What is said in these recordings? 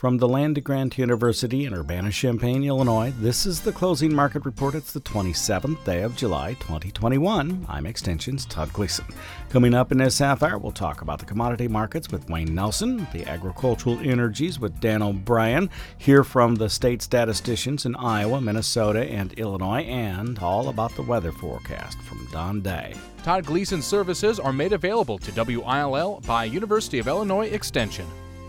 From the land-grant University in Urbana-Champaign, Illinois, this is the Closing Market Report. It's the 27th day of July, 2021. I'm Extension's Todd Gleason. Coming up in this half hour, we'll talk about the commodity markets with Wayne Nelson, the agricultural energies with Dan O'Brien, hear from the state statisticians in Iowa, Minnesota, and Illinois, and all about the weather forecast from Don Day. Todd Gleason services are made available to WILL by University of Illinois Extension.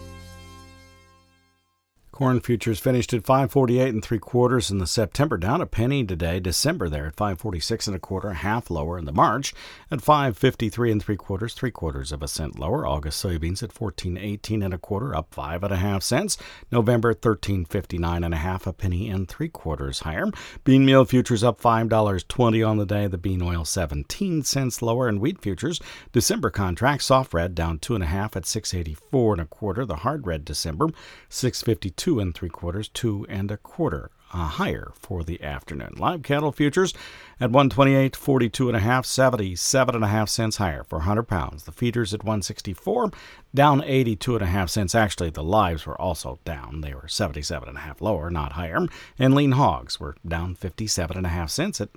Corn futures finished at 5.48 3/4 in the September, down a penny today. December there at 5.46 1/4, half lower. In the March at 5.53 3/4 of a cent lower. August soybeans at 14.18 1/4, up 5.5 cents. November 13.59 1/2, a penny and 3/4 higher. Bean meal futures up $5.20 on the day. The bean oil 17 cents lower. And wheat futures, December contract soft red down 2.5 at 6.84 1/4. The hard red December 6.52 2 3/4, 2 1/4 higher for the afternoon. Live cattle futures at 128.42 1/2, 77 1/2 cents higher for 100 pounds. The feeders at 164, down 82 1/2 cents. Actually, the lives were also down. They were 77 1/2 lower, not higher. And lean hogs were down 57 1/2 cents at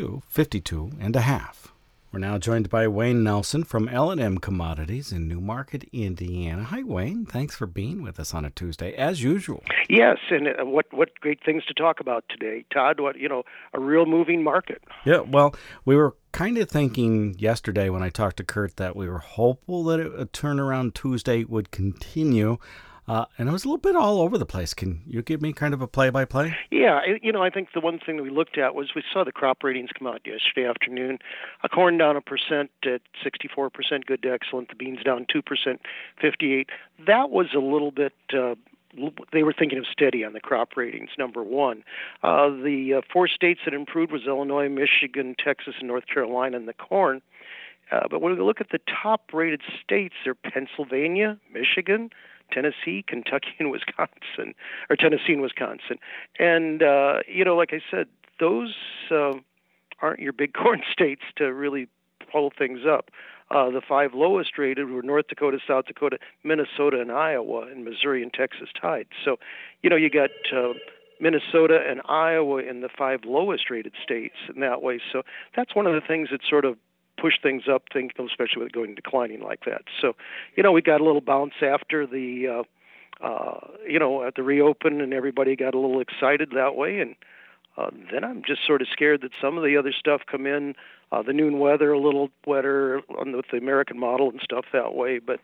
92.52 1/2. We're now joined by Wayne Nelson from L&M Commodities in Newmarket, Indiana. Hi, Wayne. Thanks for being with us on a Tuesday, as usual. Yes, and what great things to talk about today, Todd. A real moving market. Yeah, well, we were kind of thinking yesterday when I talked to Kurt that we were hopeful that a turnaround Tuesday would continue. And it was a little bit all over the place. Can you give me kind of a play-by-play? Yeah, I think the one thing that we looked at was we saw the crop ratings come out yesterday afternoon. Corn down 1% at 64%, good to excellent. The beans down 2%, 58. That was a little bit. They were thinking of steady on the crop ratings, number one. The four states that improved was Illinois, Michigan, Texas, and North Carolina in the corn. But when we look at the top-rated states, they're Pennsylvania, Michigan, Tennessee, Kentucky, and Wisconsin, or Tennessee and Wisconsin. And, like I said, those aren't your big corn states to really pull things up. The five lowest rated were North Dakota, South Dakota, Minnesota, and Iowa, and Missouri and Texas tied. So, you got Minnesota and Iowa in the five lowest rated states in that way. So that's one of the things that sort of push things up, especially with it going declining like that. So, we got a little bounce after the, at the reopen, and everybody got a little excited that way. And then I'm just sort of scared that some of the other stuff come in, the noon weather a little wetter with the American model and stuff that way. But,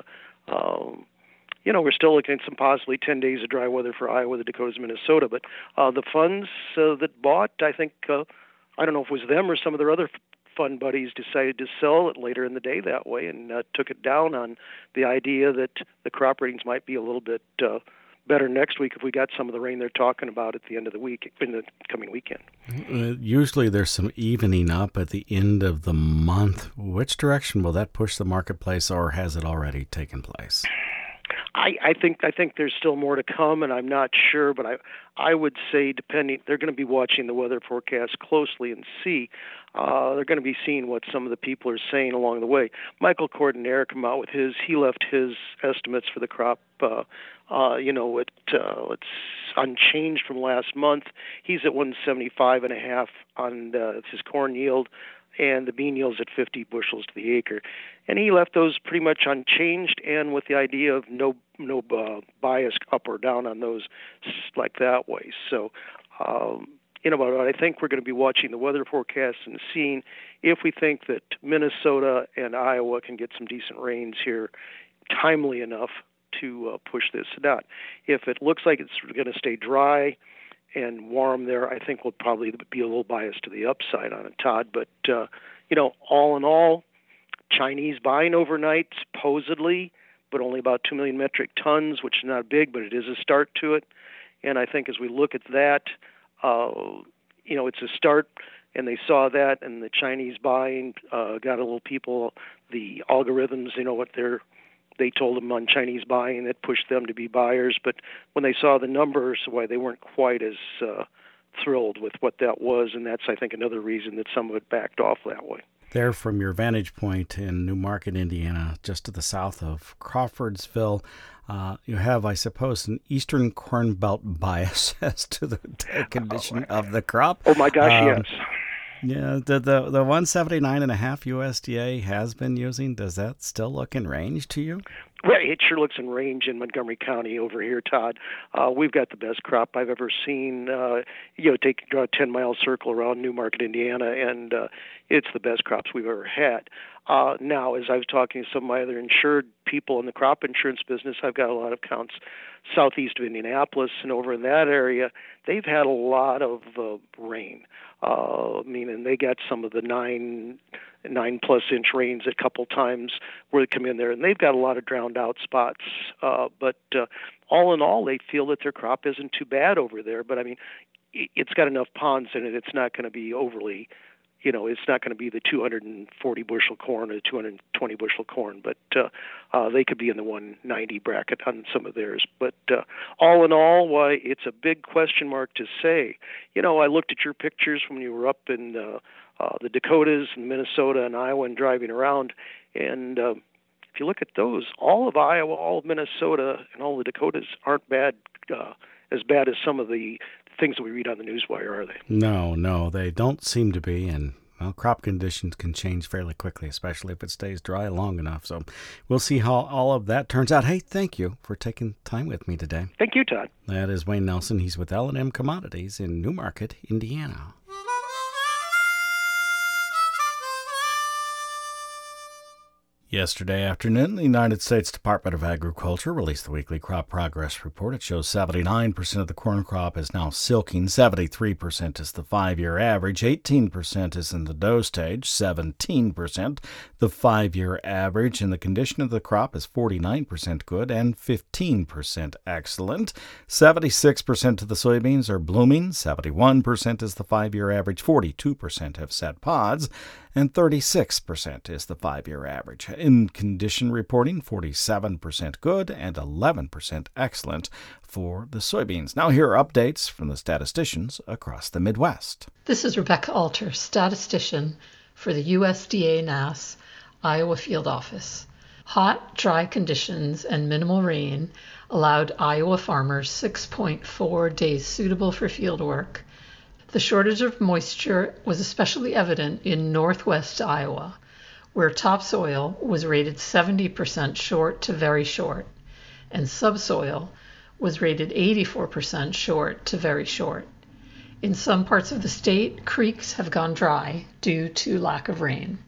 we're still looking at some possibly 10 days of dry weather for Iowa, the Dakotas, Minnesota. But the funds that bought, I think, I don't know if it was them or some of their other fund buddies decided to sell it later in the day that way and took it down on the idea that the crop ratings might be a little bit better next week if we got some of the rain they're talking about at the end of the week, in the coming weekend. Usually there's some evening up at the end of the month. Which direction will that push the marketplace, or has it already taken place? I think there's still more to come, and I'm not sure, but I would say they're going to be watching the weather forecast closely and see. They're going to be seeing what some of the people are saying along the way. Michael Cordonnier come out with he left his estimates for the crop, it's unchanged from last month. He's at 175.5 on his corn yield, and the bean yield's at 50 bushels to the acre. And he left those pretty much unchanged, and with the idea of no bias up or down on those like that way. So, but I think we're going to be watching the weather forecast and seeing if we think that Minnesota and Iowa can get some decent rains here timely enough to push this down. If it looks like it's going to stay dry and warm there, I think we'll probably be a little biased to the upside on it, Todd. But, all in all, Chinese buying overnight, supposedly, but only about 2 million metric tons, which is not big, but it is a start to it. And I think as we look at that, it's a start, and they saw that, and the Chinese buying got a little people, the algorithms, they told them on Chinese buying that pushed them to be buyers. But when they saw the numbers, why they weren't quite as thrilled with what that was, and that's, I think, another reason that some of it backed off that way. There from your vantage point in New Market, Indiana, just to the south of Crawfordsville, you have, I suppose, an eastern corn belt bias as to the condition of the crop. Oh my gosh, yes. Yeah, the 179.5 USDA has been using, does that still look in range to you? Well, it sure looks in range in Montgomery County over here, Todd. We've got the best crop I've ever seen. Draw a 10-mile circle around New Market, Indiana, and it's the best crops we've ever had. Now, as I was talking to some of my other insured people in the crop insurance business, I've got a lot of accounts southeast of Indianapolis and over in that area. They've had a lot of rain. Meaning they got some of the 9+ inch rains a couple times where they come in there, and they've got a lot of drowned out spots. But all in all, they feel that their crop isn't too bad over there. But I mean, it's got enough ponds in it. It's not going to be overly, it's not going to be the 240 bushel corn or the 220 bushel corn, but they could be in the 190 bracket on some of theirs. But all in all, why, it's a big question mark to say. I looked at your pictures when you were up in the Dakotas and Minnesota and Iowa and driving around, and if you look at those, all of Iowa, all of Minnesota, and all the Dakotas aren't bad, as bad as some of the things that we read on the newswire, are they? No, they don't seem to be, and crop conditions can change fairly quickly, especially if it stays dry long enough. So we'll see how all of that turns out. Hey, thank you for taking time with me today. Thank you, Todd. That is Wayne Nelson. He's with L&M Commodities in New Market, Indiana. Yesterday afternoon, the United States Department of Agriculture released the weekly crop progress report. It shows 79% of the corn crop is now silking, 73% is the 5-year average, 18% is in the dough stage, 17% the 5-year average, and the condition of the crop is 49% good and 15% excellent. 76% of the soybeans are blooming, 71% is the 5-year average, 42% have set pods, and 36% is the 5-year average. In condition reporting, 47% good and 11% excellent for the soybeans. Now here are updates from the statisticians across the Midwest. This is Rebecca Alter, statistician for the USDA-NASS Iowa Field Office. Hot, dry conditions and minimal rain allowed Iowa farmers 6.4 days suitable for field work. The shortage of moisture was especially evident in northwest Iowa, where topsoil was rated 70% short to very short, and subsoil was rated 84% short to very short. In some parts of the state, creeks have gone dry due to lack of rain.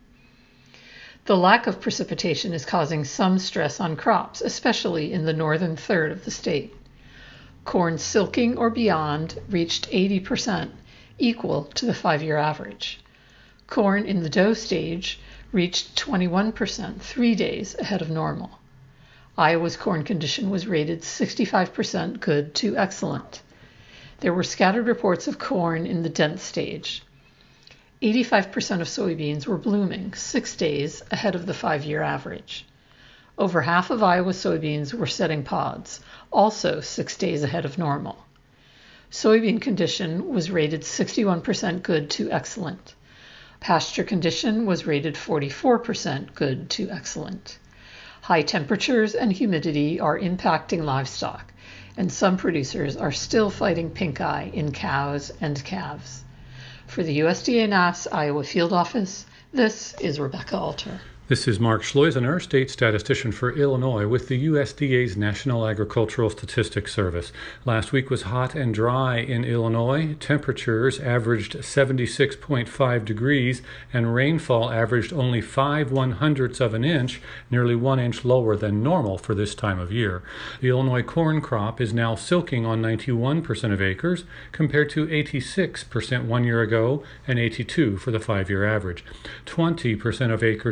The lack of precipitation is causing some stress on crops, especially in the northern third of the state. Corn silking or beyond reached 80%, equal to the 5-year average. Corn in the dough stage reached 21%, 3 days ahead of normal. Iowa's corn condition was rated 65% good to excellent. There were scattered reports of corn in the dense stage. 85% of soybeans were blooming 6 days ahead of the 5-year average. Over half of Iowa soybeans were setting pods, also 6 days ahead of normal. Soybean condition was rated 61% good to excellent. Pasture condition was rated 44% good to excellent. High temperatures and humidity are impacting livestock, and some producers are still fighting pink eye in cows and calves. For the USDA-NASS Iowa Field Office, this is Rebecca Alter. This is Mark Schleusener, State Statistician for Illinois with the USDA's National Agricultural Statistics Service. Last week was hot and dry in Illinois. Temperatures averaged 76.5 degrees and rainfall averaged only 5/100ths of an inch, nearly 1 inch lower than normal for this time of year. The Illinois corn crop is now silking on 91% of acres compared to 86% 1 year ago and 82% for the 5-year average. 20% of acres have reached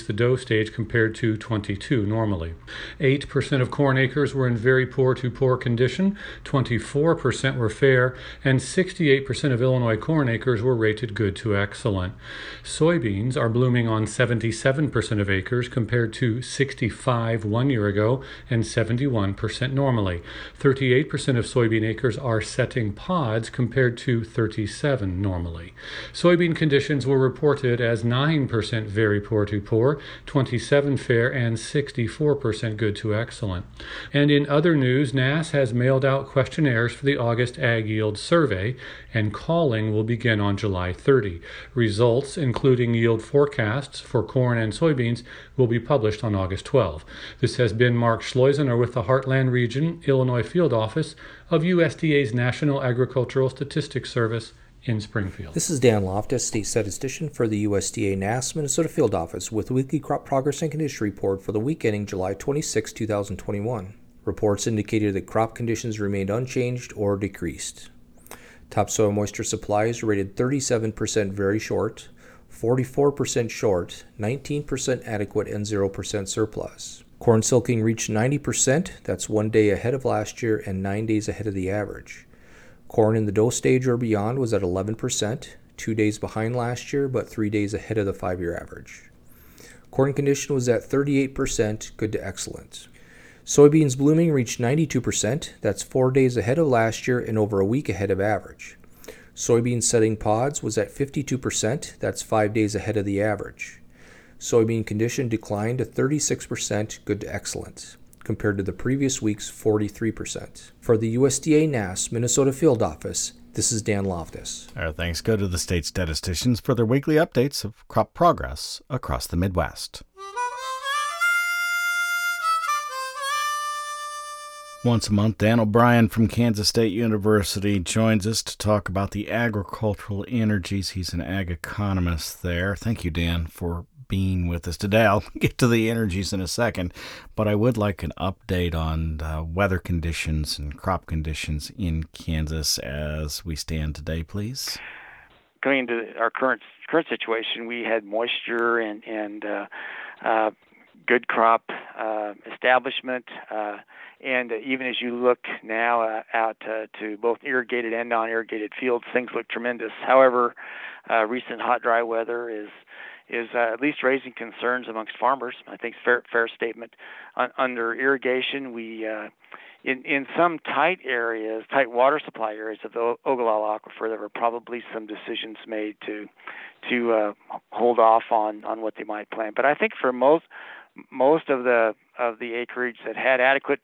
the dough stage compared to 22 normally. 8% of corn acres were in very poor to poor condition, 24% were fair, and 68% of Illinois corn acres were rated good to excellent. Soybeans are blooming on 77% of acres compared to 65 1 year ago and 71% normally. 38% of soybean acres are setting pods compared to 37 normally. Soybean conditions were reported as 9% very poor to poor, 27 fair, and 64% good to excellent. And in other news, NASS has mailed out questionnaires for the August Ag Yield Survey, and calling will begin on July 30. Results, including yield forecasts for corn and soybeans, will be published on August 12. This has been Mark Schleusener with the Heartland Region, Illinois Field Office of USDA's National Agricultural Statistics Service in Springfield. This is Dan Loftus, State Statistician for the USDA NASS Minnesota Field Office with the weekly crop progress and condition report for the week ending July 26, 2021. Reports indicated that crop conditions remained unchanged or decreased. Topsoil moisture supply is rated 37% very short, 44% short, 19% adequate, and 0% surplus. Corn silking reached 90%, that's 1 day ahead of last year and 9 days ahead of the average. Corn in the dough stage or beyond was at 11%, 2 days behind last year, but 3 days ahead of the 5-year average. Corn condition was at 38%, good to excellent. Soybeans blooming reached 92%, that's 4 days ahead of last year and over a week ahead of average. Soybean setting pods was at 52%, that's 5 days ahead of the average. Soybean condition declined to 36%, good to excellent, compared to the previous week's 43%. For the USDA NASS Minnesota Field Office, this is Dan Loftus. Our thanks go to the state statisticians for their weekly updates of crop progress across the Midwest. Once a month, Dan O'Brien from Kansas State University joins us to talk about the agricultural energies. He's an ag economist there. Thank you, Dan, for being with us today. I'll get to the energies in a second, but I would like an update on weather conditions and crop conditions in Kansas as we stand today, please. Going into our current situation, we had moisture and good crop establishment, and even as you look now out to both irrigated and non-irrigated fields, things look tremendous. However, recent hot, dry weather is at least raising concerns amongst farmers. I think it's fair statement. Under irrigation, we in some tight water supply areas of the Ogallala Aquifer, there were probably some decisions made to hold off on what they might plant. But I think for most of the acreage that had adequate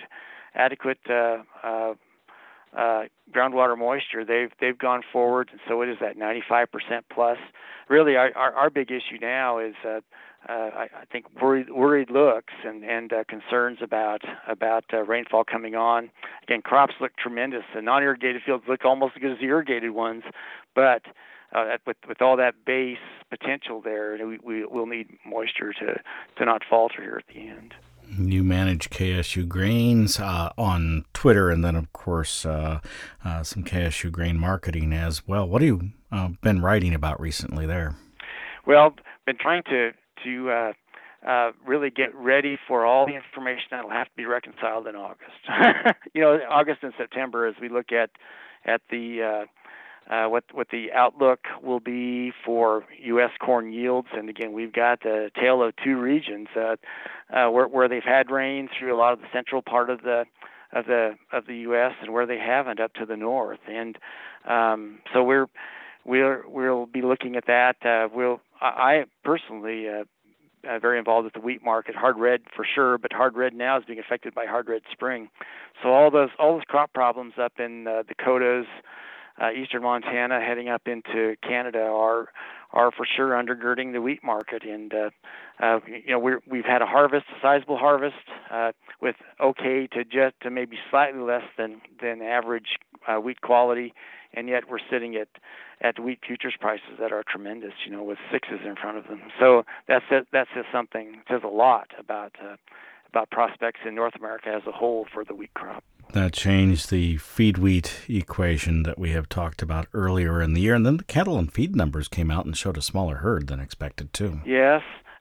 groundwater moisture, they've gone forward, and so it is at 95% plus. Really, our big issue now is I think worried looks and concerns about rainfall coming on. Again, crops look tremendous. The non-irrigated fields look almost as good as the irrigated ones, but with all that base potential there, we'll need moisture to not falter here at the end. You manage KSU Grains on Twitter, and then, of course, some KSU Grain marketing as well. What have you been writing about recently there? Well, been trying to really get ready for all the information that will have to be reconciled in August. August and September, as we look at the what the outlook will be for U.S. corn yields, and again, we've got a tale of two regions where they've had rain through a lot of the central part of the U.S. and where they haven't up to the north, and so we'll be looking at that. I personally very involved with the wheat market, hard red for sure, but hard red now is being affected by hard red spring. So all those crop problems up in the Dakotas, eastern Montana, heading up into Canada are for sure undergirding the wheat market. And we've had a sizable harvest with okay to maybe slightly less than average wheat quality, and yet we're sitting at wheat futures prices that are tremendous, with sixes in front of them. So that says something. It says a lot about prospects in North America as a whole for the wheat crop. That changed the feed wheat equation that we have talked about earlier in the year, and then the cattle and feed numbers came out and showed a smaller herd than expected too. Yes.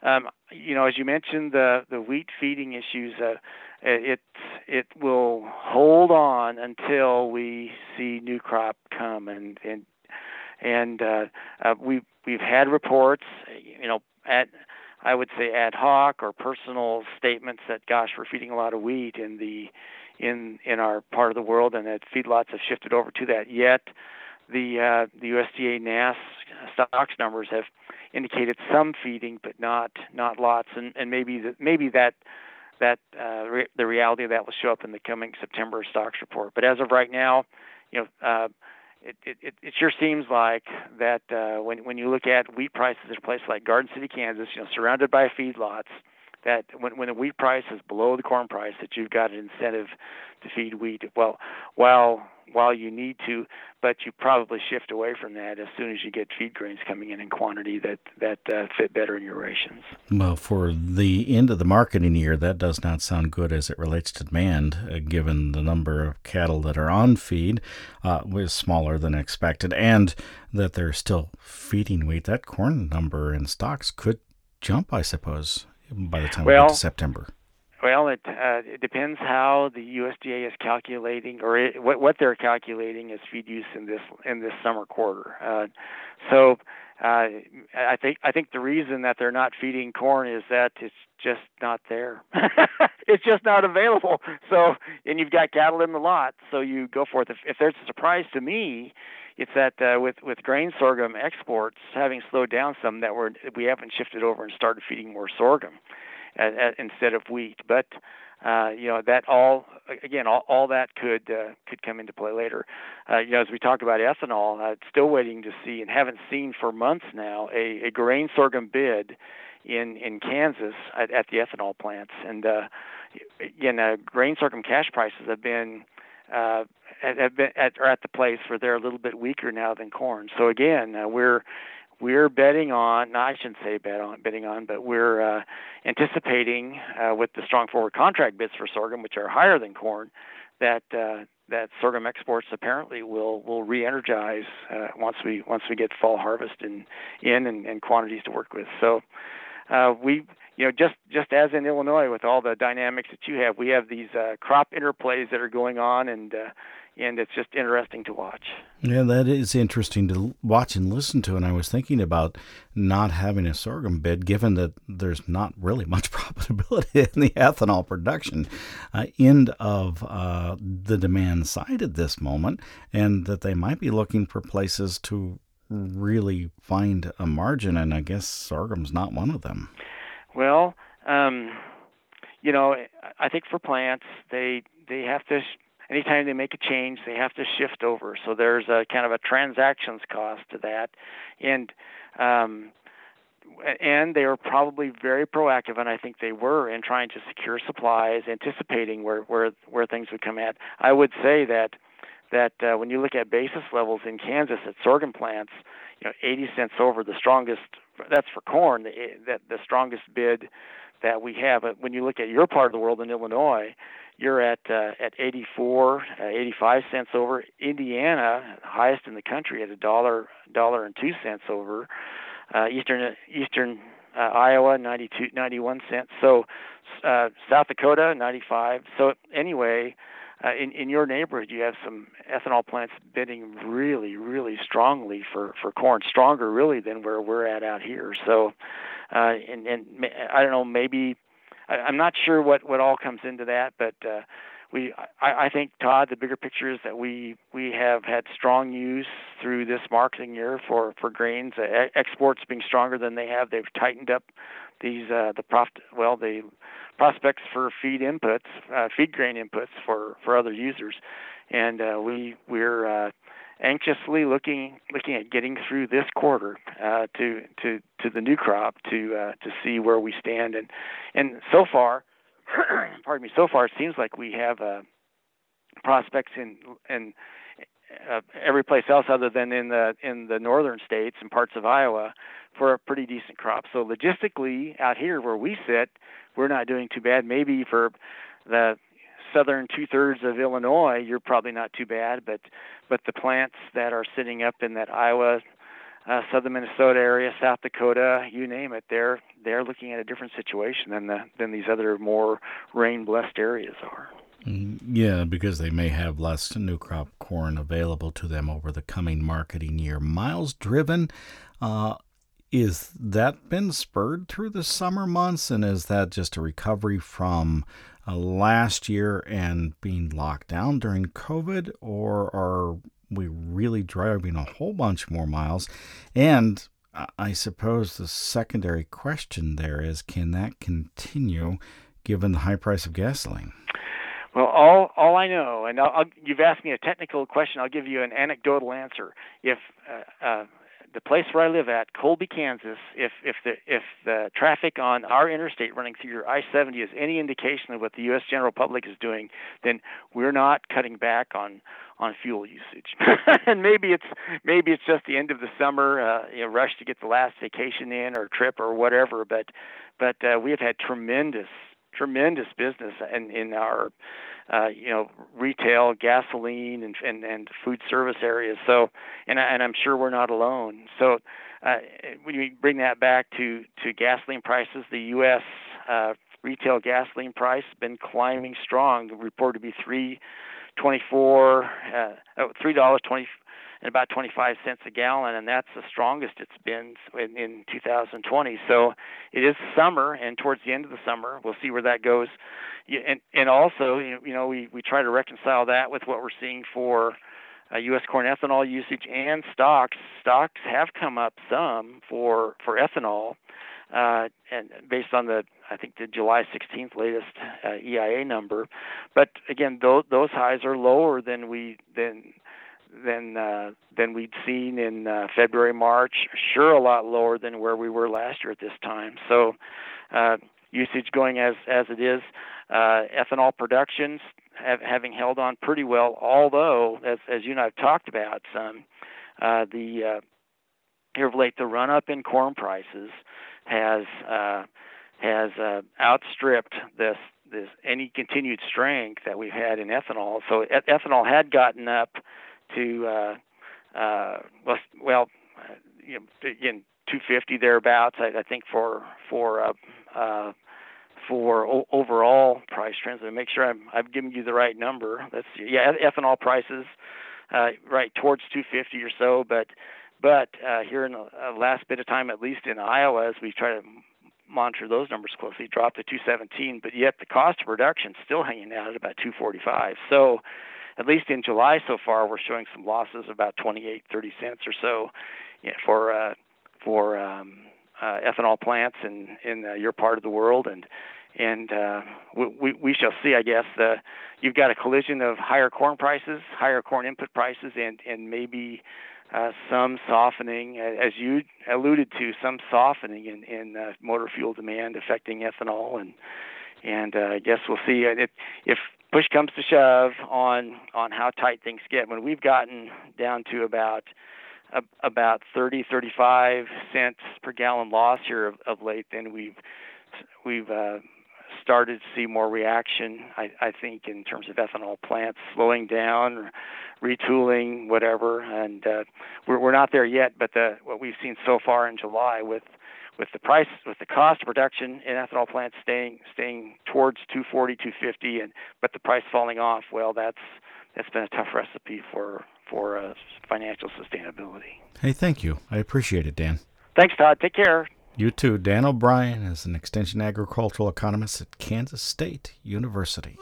as you mentioned, the wheat feeding issues, it will hold on until we see new crop come, and we've had reports, I would say ad hoc or personal statements that, gosh, we're feeding a lot of wheat in our part of the world, and that feedlots have shifted over to that. Yet the USDA NASS stocks numbers have indicated some feeding, but not lots, and maybe the reality of that will show up in the coming September stocks report. But as of right now, it sure seems like that when you look at wheat prices at a place like Garden City, Kansas, surrounded by feedlots, that when the wheat price is below the corn price, that you've got an incentive to feed wheat. Well, while you need to, but you probably shift away from that as soon as you get feed grains coming in quantity that fit better in your rations. Well, for the end of the marketing year, that does not sound good as it relates to demand, given the number of cattle that are on feed was smaller than expected, and that they're still feeding wheat. That corn number in stocks could jump, I suppose, by the time we get to September. Well, it depends how the USDA is calculating, or what they're calculating as feed use in this summer quarter. So I think the reason that they're not feeding corn is that it's just not there. It's just not available. So, and you've got cattle in the lot, so you go for it. If there's a surprise to me, it's that with grain sorghum exports having slowed down some, that we haven't shifted over and started feeding more sorghum instead of wheat. But that all that could come into play later. As we talk about ethanol, still waiting to see, and haven't seen for months now, a grain sorghum bid in Kansas at the ethanol plants. And grain sorghum cash prices have been at the place where they're a little bit weaker now than corn. So again, we're betting on, no, I shouldn't say betting on, but we're anticipating with the strong forward contract bids for sorghum, which are higher than corn, that sorghum exports apparently will re-energize once we get fall harvest in and quantities to work with. So just as in Illinois with all the dynamics that you have, we have these crop interplays that are going on, and it's just interesting to watch. Yeah, that is interesting to watch and listen to. And I was thinking about not having a sorghum bid, given that there's not really much profitability in the ethanol production end of the demand side at this moment, and that they might be looking for places to really find a margin. And I guess sorghum's not one of them. Well, I think for plants, they have to. Anytime they make a change, they have to shift over. So there's a kind of a transactions cost to that, and they were probably very proactive, and I think they were, in trying to secure supplies, anticipating where things would come at. I would say that when you look at basis levels in Kansas at sorghum plants, 80 cents over the strongest. That's for corn. The strongest bid that we have. But when you look at your part of the world in Illinois, you're at 84, 85 cents over. Indiana, highest in the country, at $1.02 over. Eastern Iowa, 91 cents. So South Dakota, 95. So anyway, in your neighborhood, you have some ethanol plants bidding really, really strongly for corn, stronger really than where we're at out here. So, and I don't know, maybe I'm not sure what all comes into that, but I think, Todd, the bigger picture is that we have had strong use through this marketing year for grains. Exports being stronger than they have, they've tightened up these the prospects for feed inputs, feed grain inputs for other users, and we're anxiously looking at getting through this quarter to the new crop to see where we stand, and so far, pardon me, so far it seems like we have prospects in every place else other than in the northern states and parts of Iowa for a pretty decent crop. So logistically, out here where we sit, we're not doing too bad. Maybe for the southern 2/3 of Illinois, you're probably not too bad, but the plants that are sitting up in that Iowa, southern Minnesota area, South Dakota, you name it. They're looking at a different situation than these other more rain-blessed areas are. Yeah, because they may have less new crop corn available to them over the coming marketing year. Miles driven, is that been spurred through the summer months, and is that just a recovery from last year and being locked down during COVID, or are we really driving a whole bunch more miles? And I suppose the secondary question there is, can that continue given the high price of gasoline? Well, all I know, and you've asked me a technical question, I'll give you an anecdotal answer. If the place where I live at, Colby, Kansas, if the traffic on our interstate running through your I-70 is any indication of what the U.S. general public is doing, then we're not cutting back on fuel usage. And maybe it's just the end of the summer, rush to get the last vacation in or trip or whatever. But we have had tremendous business in our retail, gasoline, and food service areas. So, and I'm sure we're not alone. So, when you bring that back to gasoline prices, the U.S. Retail gasoline price has been climbing strong. Reported to be $3.20 and about 25 cents a gallon, and that's the strongest it's been in 2020. So it is summer, and towards the end of the summer, we'll see where that goes. And also, we try to reconcile that with what we're seeing for U.S. corn ethanol usage and stocks. Stocks have come up some for ethanol, and based on the July 16th latest EIA number. But again, those highs are lower than we'd seen in February, March. Sure, a lot lower than where we were last year at this time. So usage going as it is. Ethanol productions having held on pretty well, although as you and I have talked about, here of late the run up in corn prices has outstripped this any continued strength that we've had in ethanol. So ethanol had gotten up to again 250 thereabouts. I think for overall price trends. And make sure I've given you the right number. Ethanol prices right towards 250 or so, but here in the last bit of time, at least in Iowa, as we try to monitor those numbers closely, dropped to 217, but yet the cost of production still hanging out at about 245. So at least in July so far, we're showing some losses of about 28, 30 cents or so for ethanol plants in your part of the world, and we shall see. I guess you've got a collision of higher corn prices, higher corn input prices, and maybe some softening, as you alluded to, some softening in motor fuel demand affecting ethanol, and I guess we'll see if push comes to shove on how tight things get. When we've gotten down to about 30-35 cents per gallon loss here of late, then we've started to see more reaction, I think, in terms of ethanol plants slowing down, or retooling, whatever. And we're not there yet, but what we've seen so far in July with the price, with the cost of production in ethanol plants staying towards 240, 250, but the price falling off, well, that's been a tough recipe for financial sustainability. Hey, thank you. I appreciate it, Dan. Thanks, Todd. Take care. You too. Dan O'Brien is an extension agricultural economist at Kansas State University.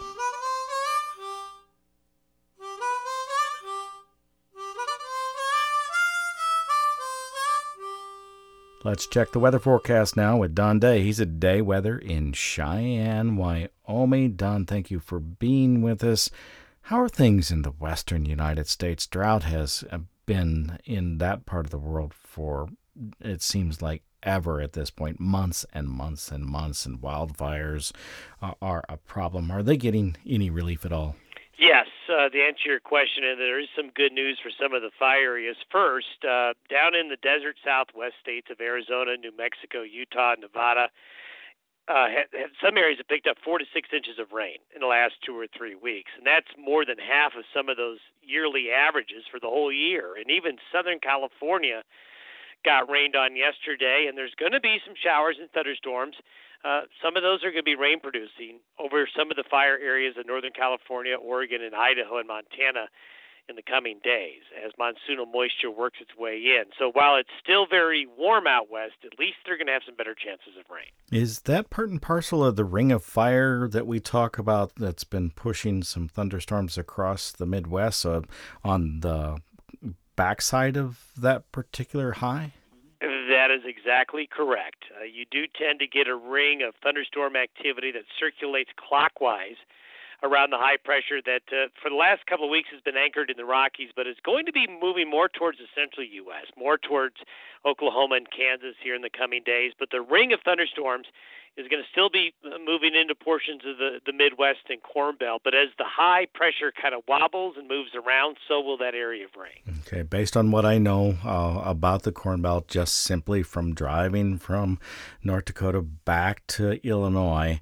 Let's check the weather forecast now with Don Day. He's at Day Weather in Cheyenne, Wyoming. Don, thank you for being with us. How are things in the western United States? Drought has been in that part of the world for, it seems like, ever at this point, months and months and months, and wildfires are a problem. Are they getting any relief at all? Yes, to answer your question, and there is some good news for some of the fire areas. First, down in the desert southwest states of Arizona, New Mexico, Utah, Nevada, some areas have picked up 4 to 6 inches of rain in the last 2 or 3 weeks, and that's more than half of some of those yearly averages for the whole year. And even Southern California got rained on yesterday, and there's going to be some showers and thunderstorms. Some of those are going to be rain producing over some of the fire areas of Northern California, Oregon, and Idaho and Montana in the coming days as monsoonal moisture works its way in. So while it's still very warm out west, at least they're going to have some better chances of rain. Is that part and parcel of the ring of fire that we talk about that's been pushing some thunderstorms across the Midwest on the backside of that particular high? That is exactly correct. You do tend to get a ring of thunderstorm activity that circulates clockwise around the high pressure that for the last couple of weeks has been anchored in the Rockies, but is going to be moving more towards the central U.S., more towards Oklahoma and Kansas here in the coming days. But the ring of thunderstorms is going to still be moving into portions of the Midwest and Corn Belt. But as the high pressure kind of wobbles and moves around, so will that area of rain. Okay, based on what I know about the Corn Belt, just simply from driving from North Dakota back to Illinois,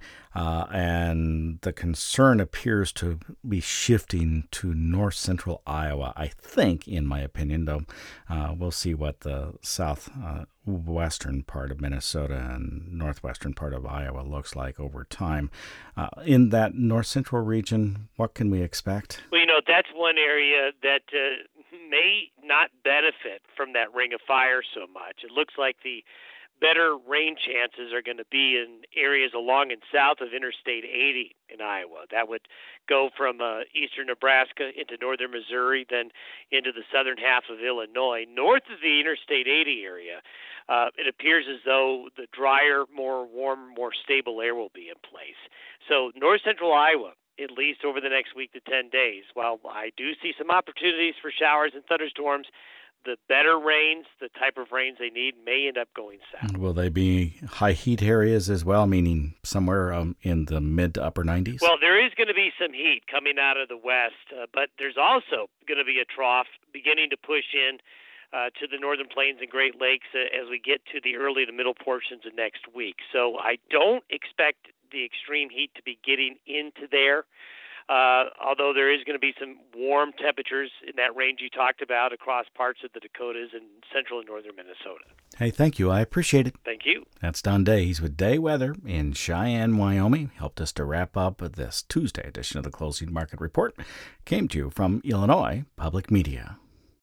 and the concern appears to be shifting to north central Iowa, I think, in my opinion, though we'll see what the southwestern part of Minnesota and northwestern part of Iowa looks like over time. In that north central region, what can we expect? Well, that's one area that may not benefit from that ring of fire so much. It looks like the better rain chances are going to be in areas along and south of Interstate 80 in Iowa. That would go from eastern Nebraska into northern Missouri, then into the southern half of Illinois. North of the Interstate 80 area, it appears as though the drier, more warm, more stable air will be in place. So north central Iowa, at least over the next week to 10 days, while I do see some opportunities for showers and thunderstorms, the better rains, the type of rains they need, may end up going south. Will they be high heat areas as well, meaning somewhere in the mid to upper 90s? Well, there is going to be some heat coming out of the west, but there's also going to be a trough beginning to push in to the northern plains and Great Lakes as we get to the early to middle portions of next week. So I don't expect the extreme heat to be getting into there. Although there is going to be some warm temperatures in that range you talked about across parts of the Dakotas and central and northern Minnesota. Hey, thank you. I appreciate it. Thank you. That's Don Day. He's with Day Weather in Cheyenne, Wyoming. Helped us to wrap up this Tuesday edition of the Closing Market Report. Came to you from Illinois Public Media.